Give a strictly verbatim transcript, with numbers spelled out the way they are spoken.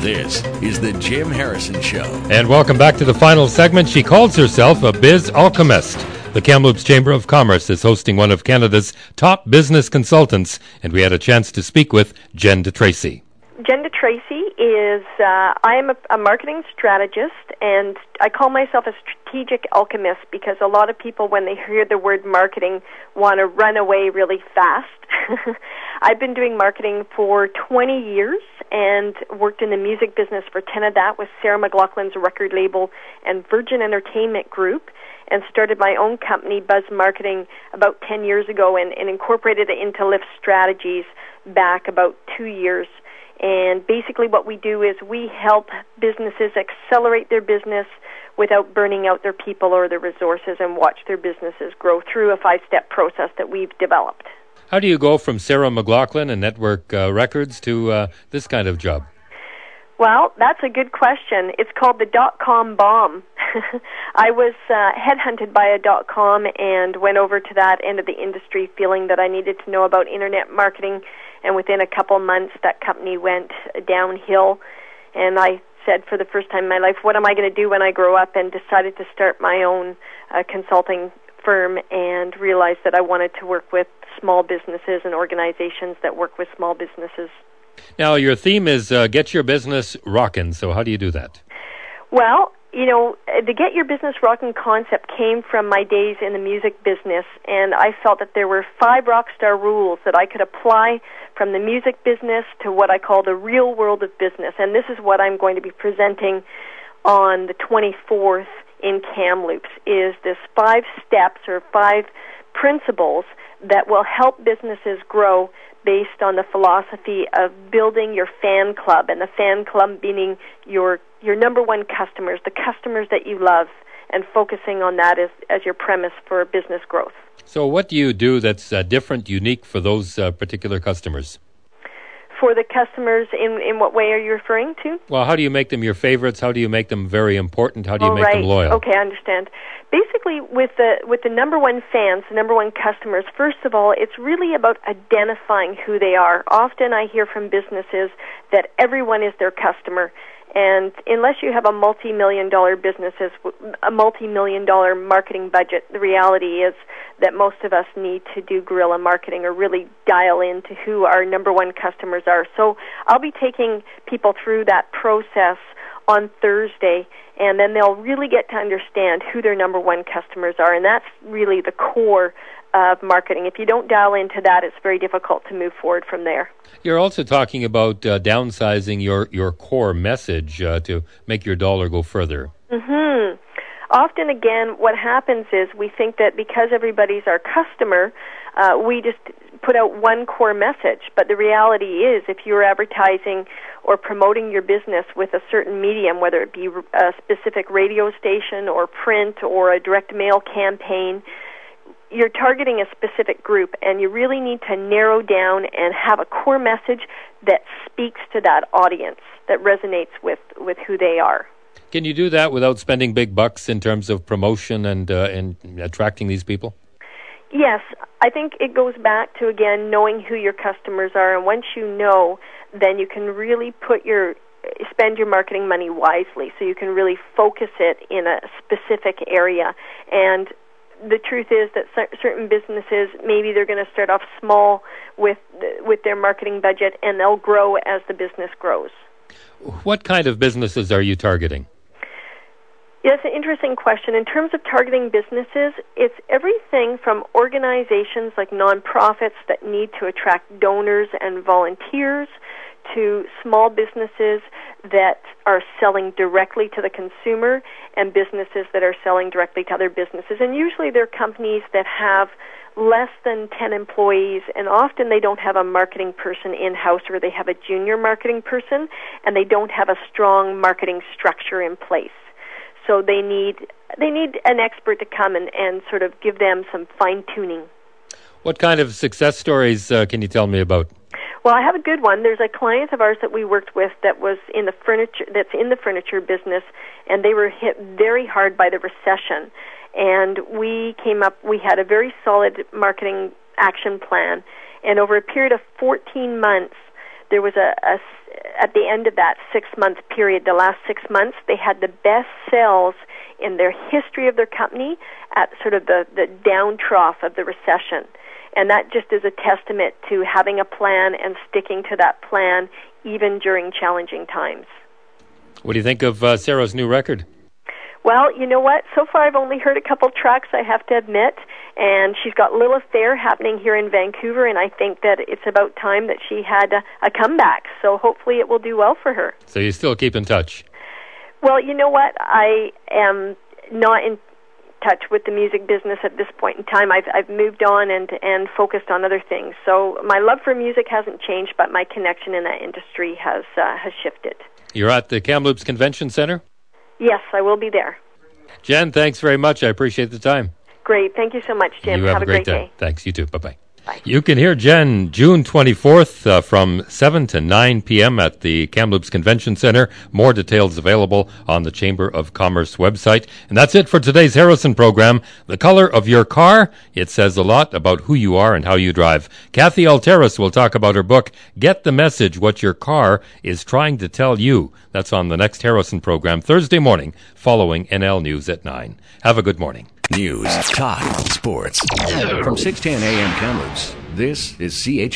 This is the Jim Harrison Show. And welcome back to the final segment. She calls herself a biz alchemist. The Kamloops Chamber of Commerce is hosting one of Canada's top business consultants, and we had a chance to speak with Jen DeTracy. Jen DeTracy is, uh, I am a, a marketing strategist, and I call myself a strategic alchemist because a lot of people, when they hear the word marketing, want to run away really fast. I've been doing marketing for twenty years and worked in the music business for ten of that with Sarah McLachlan's record label and Virgin Entertainment Group, and started my own company, Buzz Marketing, about ten years ago and, and incorporated it into Lift Strategies back about two years. And basically what we do is we help businesses accelerate their business without burning out their people or their resources and watch their businesses grow through a five-step process that we've developed. How do you go from Sarah McLachlan and Network uh, Records to uh, this kind of job? Well, that's a good question. It's called the dot-com bomb. I was uh, headhunted by a dot-com and went over to that end of the industry feeling that I needed to know about internet marketing, and within a couple months that company went downhill, and I said for the first time in my life, what am I going to do when I grow up, and decided to start my own uh, consulting firm and realized that I wanted to work with small businesses and organizations that work with small businesses. Now, your theme is uh, Get Your Business Rockin', so how do you do that? Well, you know, the Get Your Business Rockin' concept came from my days in the music business, and I felt that there were five rock star rules that I could apply from the music business to what I call the real world of business, and this is what I'm going to be presenting on the twenty-fourth in Kamloops, is this five steps or five principles that will help businesses grow based on the philosophy of building your fan club, and the fan club meaning your your number one customers, the customers that you love, and focusing on that as, as your premise for business growth. So what do you do that's uh, different, unique for those uh, particular customers? For the customers, in, in what way are you referring to? Well, how do you make them your favorites? How do you make them very important? How do you oh, make right. them loyal? Okay, I understand. Basically, with the with the number one fans, the number one customers, first of all, it's really about identifying who they are. Often I hear from businesses that everyone is their customer. And unless you have a multi-million dollar businesses, a multi-million dollar marketing budget, the reality is that most of us need to do guerrilla marketing or really dial into who our number one customers are. So I'll be taking people through that process on Thursday, and then they'll really get to understand who their number one customers are, and that's really the core of marketing. If you don't dial into that, it's very difficult to move forward from there. You're also talking about uh, downsizing your, your core message uh, to make your dollar go further. Mm-hmm. Often, again, what happens is we think that because everybody's our customer, uh, we just put out one core message. But the reality is, if you're advertising or promoting your business with a certain medium, whether it be a specific radio station or print or a direct mail campaign, you're targeting a specific group, and you really need to narrow down and have a core message that speaks to that audience, that resonates with, with who they are. Can you do that without spending big bucks in terms of promotion and uh, and attracting these people? Yes, I think it goes back to, again, knowing who your customers are, and once you know, then you can really put your spend your marketing money wisely, so you can really focus it in a specific area. And the truth is that certain businesses, maybe they're going to start off small with with their marketing budget, and they'll grow as the business grows. What kind of businesses are you targeting? Yeah, it's an interesting question. In terms of targeting businesses, it's everything from organizations like nonprofits that need to attract donors and volunteers to small businesses that are selling directly to the consumer and businesses that are selling directly to other businesses. And usually they're companies that have less than ten employees, and often they don't have a marketing person in-house, or they have a junior marketing person, and they don't have a strong marketing structure in place. So they need they need an expert to come and, and sort of give them some fine-tuning. What kind of success stories uh, can you tell me about? Well, I have a good one. There's a client of ours that we worked with that was in the furniture that's in the furniture business, and they were hit very hard by the recession. And we came up, we had a very solid marketing action plan, and over a period of fourteen months, there was a, a at the end of that six-month period, the last six months, they had the best sales in their history of their company at sort of the, the down trough of the recession. And that just is a testament to having a plan and sticking to that plan even during challenging times. What do you think of uh, Sarah's new record? Well, you know what? So far I've only heard a couple tracks, I have to admit, and she's got Lilith Fair happening here in Vancouver, and I think that it's about time that she had a, a comeback, so hopefully it will do well for her. So you still keep in touch? Well, you know what? I am not in touch with the music business at this point in time. I've, I've moved on and, and focused on other things. So my love for music hasn't changed, but my connection in that industry has uh, has shifted. You're at the Kamloops Convention Center? Yes, I will be there. Jen, thanks very much. I appreciate the time. Great. Thank you so much, Jim. You have, have a great, great day. day. Thanks. You too. Bye-bye. Bye. You can hear Jen June twenty-fourth uh, from seven to nine p.m. at the Kamloops Convention Center. More details available on the Chamber of Commerce website. And that's it for today's Harrison program. The color of your car, it says a lot about who you are and how you drive. Kathy Alteris will talk about her book, Get the Message, What Your Car is Trying to Tell You. That's on the next Harrison program Thursday morning following N L News at nine. Have a good morning. News, talk, sports. From six ten a.m. Kamloops, this is C H